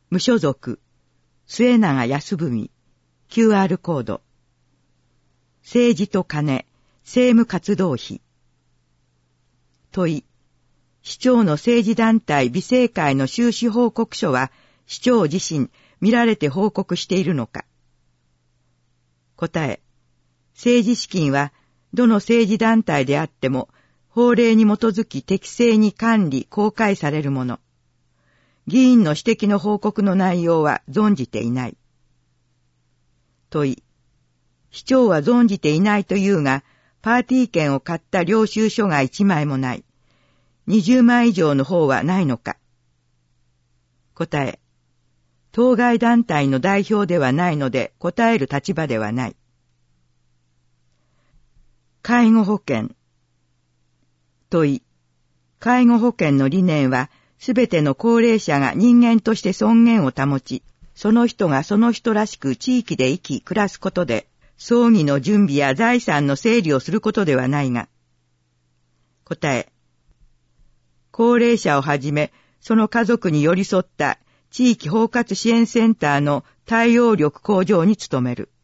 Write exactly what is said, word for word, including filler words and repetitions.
無所属、末永康文、キューアール コード。政治と金、政務活動費。問い。市長の政治団体美政会の収支報告書は、市長自身見られて報告しているのか。答え。政治資金は、どの政治団体であっても、法令に基づき適正に管理、公開されるもの。議員の指摘の報告の内容は存じていない。問い。市長は存じていないというが、パーティー券を買った領収書が一枚もない。二十枚以上の方はないのか。答え。当該団体の代表ではないので答える立場ではない。介護保険。問い。介護保険の理念は、すべての高齢者が人間として尊厳を保ち、その人がその人らしく地域で生き暮らすことで、葬儀の準備や財産の整理をすることではないが。答え。高齢者をはじめ、その家族に寄り添った地域包括支援センターの対応力向上に努める。